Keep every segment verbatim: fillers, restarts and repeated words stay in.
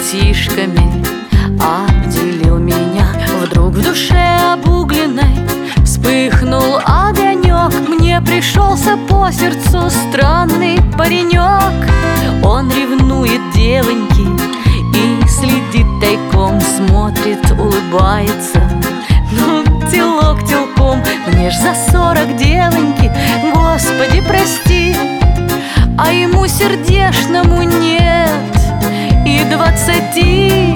цветишками обделил меня. Вдруг в душе обугленной вспыхнул огонек. Мне пришелся по сердцу странный паренек. Он ревнует девоньки и следит тайком, смотрит, улыбается. Ну, телок телком, мне ж за сорок, девоньки, Господи, прости. А ему сердешному нет и двадцати.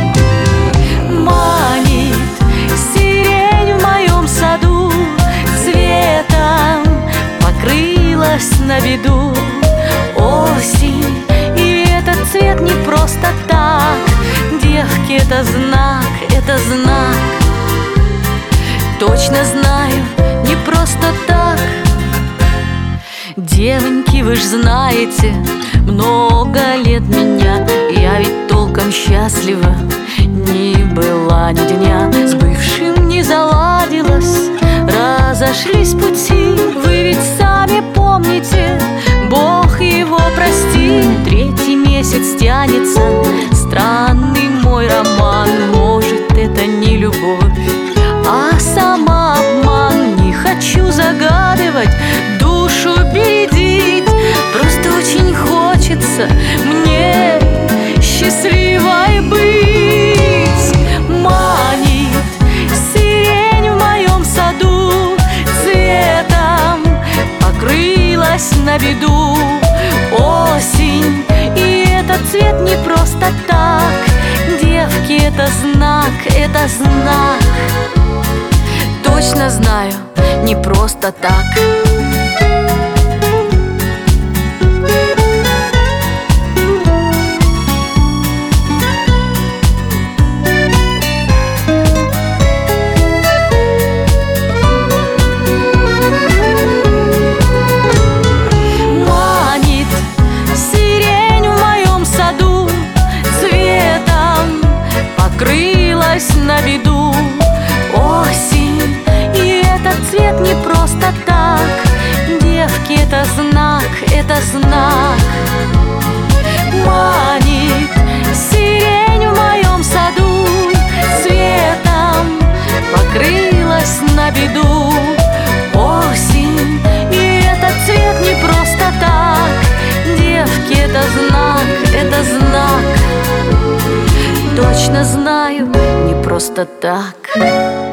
Манит сирень в моем саду, цветом покрылась на виду осень. И этот цвет не просто так, девки, это знак, это знак. Точно знаю, не просто так. Девоньки, вы ж знаете, много лет меня, я ведь толком счастлива не была ни дня. С бывшим не заладилось, разошлись пути. Вы ведь сами помните, Бог его прости. Третий месяц тянется, странный мой роман. Может, это не любовь, а самообман. Не хочу загадывать, душу бередить, просто очень хочется мне счастливой быть. Манит сирень в моем саду, цветом покрылась на виду осень. И этот цвет не просто так, девки, это знак, это знак. Точно знаю, не просто так. Манит сирень в моем саду, цветом покрылась на виду осень. И этот цвет не просто так, девки, это знак, это знак. Манит сирень в моем саду, цветом покрылась на виду осень. И этот цвет не просто так, девки, это знак, это знак. Точно знаю, не просто так.